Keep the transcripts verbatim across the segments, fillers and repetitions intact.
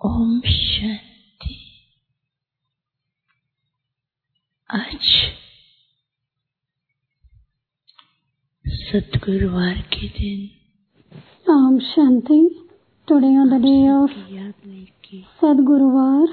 ओम शांति। आज सद्गुरुवार के दिन Om Shanti. Today on the day of याद लेके Sadguruvar,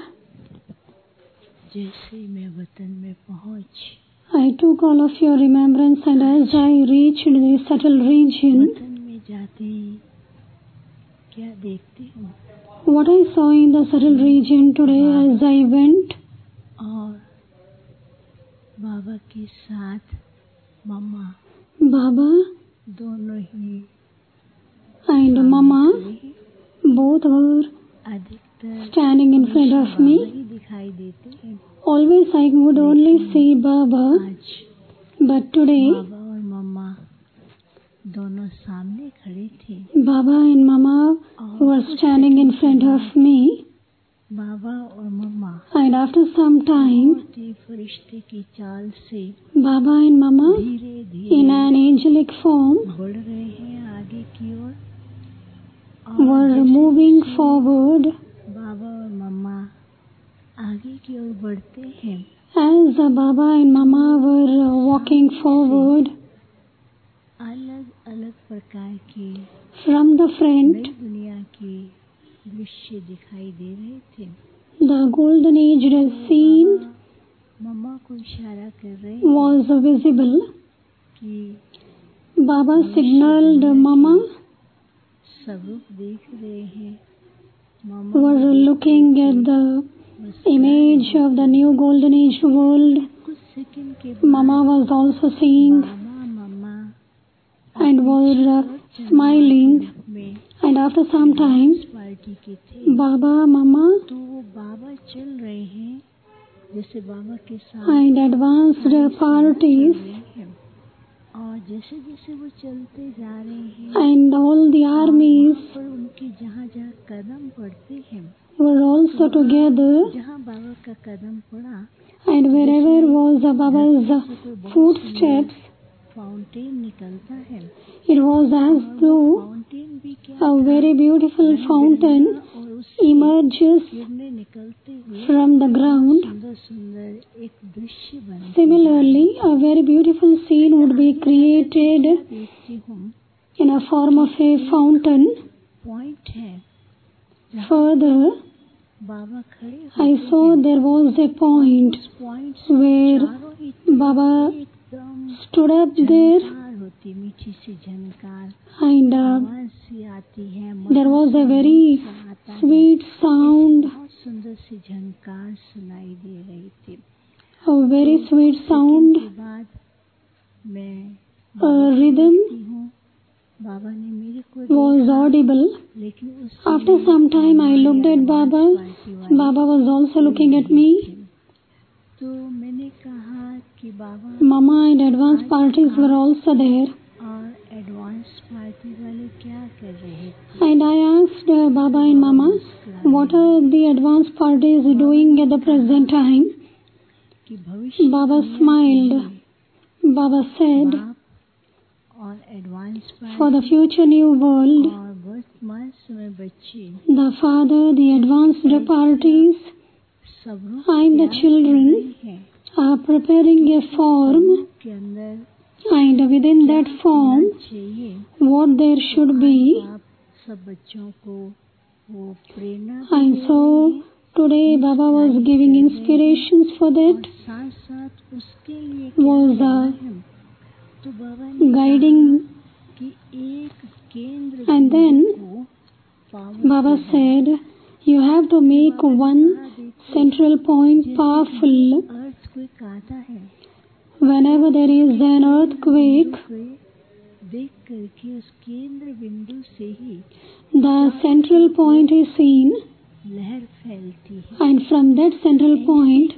जैसे मैं वतन में पहुंच I took all of your remembrance, and as I reached the subtle region, वतन में जाते ही क्या देखती हूँ, what I saw in the subtle region today as I went, और बाबा के साथ मम्मा Baba दोनों ही and Mama both were अधिकतर standing in front of Baba me. ही दिखाई देते हैं। Always I would only see Baba, आज but today बाबा और मम्मा दोनों सामने खड़े थे। Baba and Mama were standing in front of me, बाबा और मम्मा and after some time बहुत ही फरिश्ते की चाल से Baba and Mama धीरे धीरे in an angelic form बढ़ रहे हैं आगे की ओर, were moving forward. बाबा और मम्मा आगे की ओर बढ़ते हैं। As Baba and Mama were walking forward, अलग अलग प्रकार के from the front, नई दुनिया के दृश्य दिखाई दे रहे थे। the golden age scene मम्मा को इशारा कर रहे हैं was visible. कि Baba signaled Mama, स्वरूप देख रहे हैं। Mama were looking at the image of the new golden age world. कुछ सेकंड के Mama was also seeing मामा mama and were uh, smiling. में And after some time, party के थे। Baba, Mama तो वो बाबा चल रहे हैं जैसे बाबा के साथ and advanced parties हैं। और जैसे जैसे वो चलते जा रहे हैं and all the armies पर उनके जहाँ जहाँ कदम पड़ते हैं, were also together, जहाँ बाबा का कदम पड़ा and wherever was Baba's footsteps, fountain निकलता है। it was as though fountain भी क्या a very beautiful fountain और उस emerges किरणें निकलते हुए from the ground. सुंदर सुंदर एक दृश्य बन Similarly, a very beautiful scene would be created देखती हूँ। in a form of a fountain. Point है Further, बाबा खड़े I saw there was a point point where चारों ही Baba एकदम stood up there, झनकार होती, मीठी सी झनकार and uh, आवाज सी आती है। there was a very sweet sound, बहुत सुंदर सी झनकार सुनाई दे रही थी। a very sweet sound, के बाद मैं a rhythm देखती हूँ, बाबा ने मेरे को was audible. लेकिन उस After some time I looked at Baba. Baba was also looking at me. तो मैंने कहा कि Baba Mama and advanced parties were also there. और एडवांस पार्टी वाले क्या कर रहे थे? And I asked uh, Baba and Mama, what are the advanced parties doing at the present time? कि भविष्य Baba smiled. Baba said, बाप और advance for the future new world, और वर्तमान समय बच्चे the father, the advanced parties, सब लोग and the children हैं are preparing a form, के अंदर and within that form, चाहिए। what there should be. आप सब बच्चों को वो प्रेरणा And so today Baba was giving inspirations for that, साथ साथ उसके लिए was uh, तो बाबा ने guiding, कि एक केंद्र and then को power Baba said, you have to make one central point powerful. Earthquake आता है, Whenever there is an earthquake, देख करके उस केंद्र बिंदु से ही the central point is seen, लहर फैलती है। and from that central point,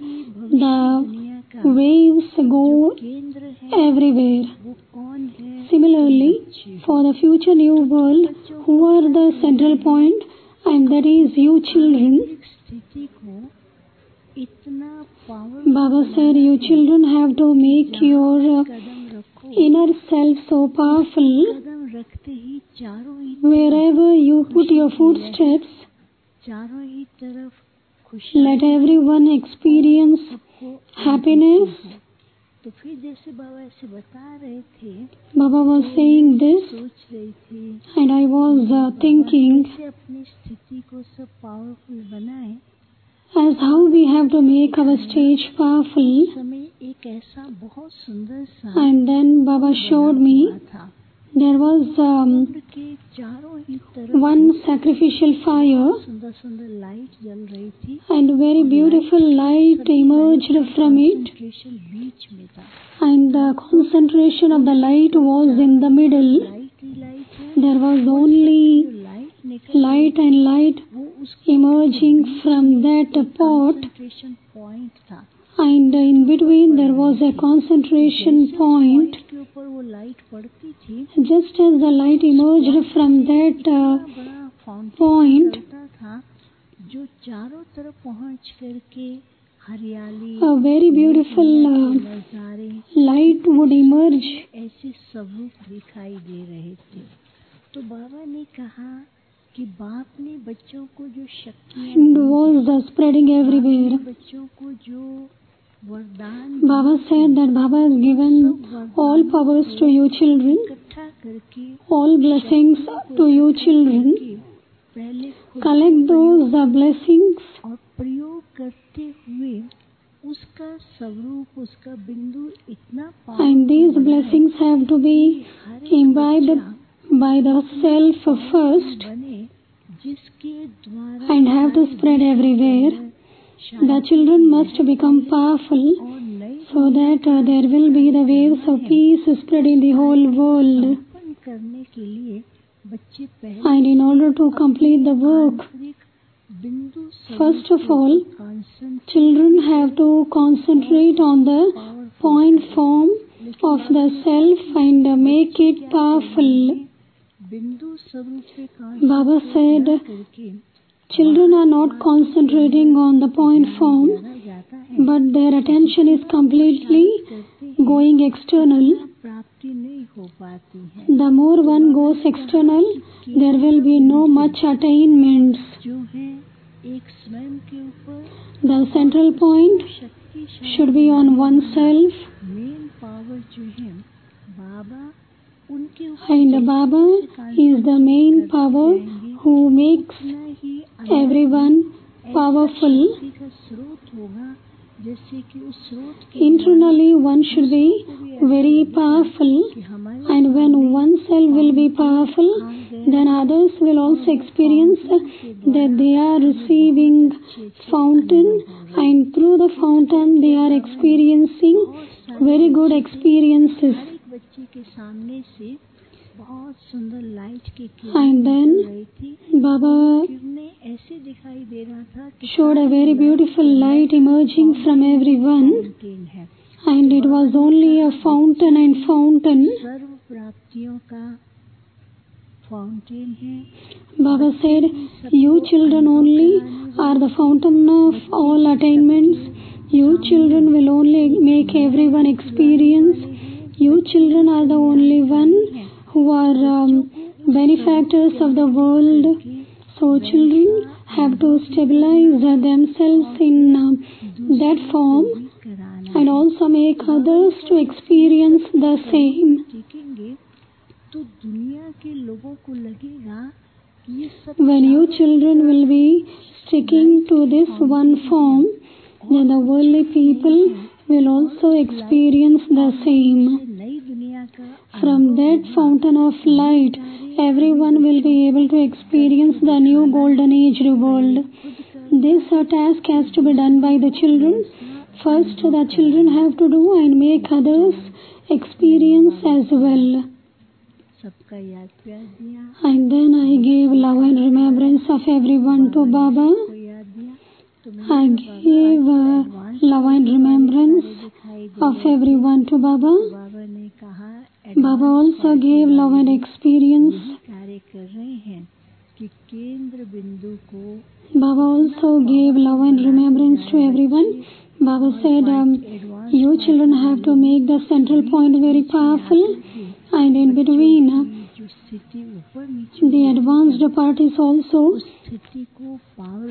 the waves go केंद्र है everywhere. वो कौन है? Similarly, for the future new world, who are the central point? And that is you children. स्थिति को इतना power Baba said, you children have to make your uh, कदम रखो, inner self so powerful. कदम रखते ही चारों ही Wherever you put your footsteps, चारों ही तरफ खुशी, let everyone experience happiness. तो फिर जैसे बाबा ऐसे बता रहे थे, Baba was saying this सोच रही थी and I was uh, thinking कैसे अपनी स्थिति को सब पावरफुल बनाए। as how we have to make our stage powerful. समय एक ऐसा बहुत सुंदर सा And then Baba showed me था, there was um, के चारों ही तरफ one sacrificial fire सुंदर सुंदर लाइट जल रही थी and very beautiful light emerged from it, concentration बीच में था। and the concentration of the light was in the middle. Light ही लाइट है, There was only लाइट निकल light and light वो उस emerging from that pot, concentration point था। and in between there was a concentration point. के ऊपर वो light पड़ती थी, Just as the light emerged from that uh, बड़ा फाउंटेन point, चलता था जो चारों तरफ पहुंच करके हरियाली, a very beautiful uh, नजारे, light would emerge. ऐसे स्वरूप दिखाई दे रहे थे। तो बाबा ने कहा कि बाप ने बच्चों को जो शक्तियाँ And was uh, spreading everywhere. बच्चों को जो वरदान Baba said that Baba has given all powers to you children, इकट्ठा करके all blessings to you children. पहले खुद Collect those uh, blessings और प्रयोग करते हुए उसका स्वरूप, उसका बिंदु इतना and these blessings have to be imbibed by the self first बने जिसके द्वारा and have to spread everywhere. The children must become powerful और नए so that uh, there will be the waves of peace spread in the whole world. संपन्न करने के लिए बच्चे पहले And in order to complete the work, बिंदु first of all, concentrate children have to concentrate on the point form of the self and uh, make it powerful. बिंदु स्वरूप पे Baba said, करके children are not concentrating on the point form, जाता है, but their attention is completely करते going external. प्राप्ति नहीं हो पाती है। The more one goes external, there will be no much attainments. जो है एक स्वयं के ऊपर The central point शक्ति should be on oneself, main power जो है बाबा उनके ऊपर and Baba is the main power who makes जितना ही everyone powerful. शक्ति का स्रोत होगा, जैसे कि उस स्रोत के Internally one should be very powerful, कि हमारे and when oneself will be powerful, then others will also experience that they are receiving fountain, and through the fountain they are experiencing very good experiences. हर एक बच्चे के सामने से बहुत सुंदर light की And then रही थी, Baba किरणें ऐसे दिखाई दे रहा था कि showed a very beautiful light emerging from everyone, fountain है, and it was only a fountain and fountain. सर्व प्राप्तियों का फाउंटेन है। Baba said, you children only are the fountain of all attainments. You children will only make everyone experience. You children are the only one who are um, benefactors of the world. So children have to stabilize themselves in um, that form and also make others to experience the same. देखेंगे तो दुनिया के लोगों को लगेगा कि ये सब When you children will be sticking to this one form, then the worldly people will also experience the same. नई दुनिया का From that fountain of light, everyone will be able to experience the new golden age world. This uh, task has to be done by the children. First, the children have to do and make others experience as well. सबका याद प्यार दिया, And then I gave love and remembrance of everyone to Baba. को याद दिया तो मैं I gave uh, love and remembrance दिखाई दे of everyone to Baba. बाबा ने कहा Baba also gave love and experience. कार्य कर रहे हैं कि केंद्र बिंदु को Baba also gave love and remembrance to everyone. Baba said, um, you children have to make the central point very powerful, and in between, uh, जो स्थिति ऊपर नीचे the advanced parties also स्थिति को पावर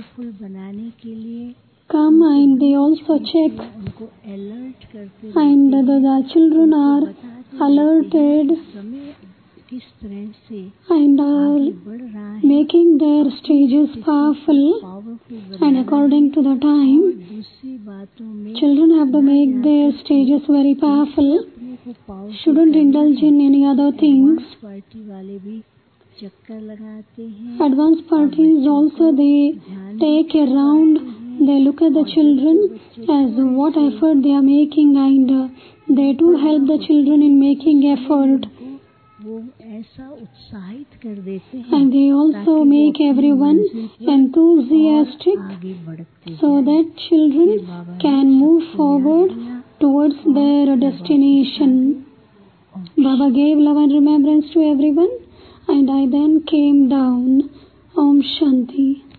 they also check, उनको alert करते and the, the children are बताते alerted समय किस तरह से and आगे are बढ़ रहा है, making their stages powerful. Powerful And according to the time, दूसरी बातों में children have to make their stages very powerful. अपने को power Shouldn't indulge in any other things. Party वाले भी चक्कर लगाते हैं, Advanced parties also, they take a round, they look at the children as what effort they are making, and uh, they too help the children in making effort. वो ऐसा उत्साहित कर देते हैं And they also make everyone enthusiastic आगे बढ़ते so that children can move forward towards their destination. Baba gave love and remembrance to everyone, and I then came down. Om Shanti.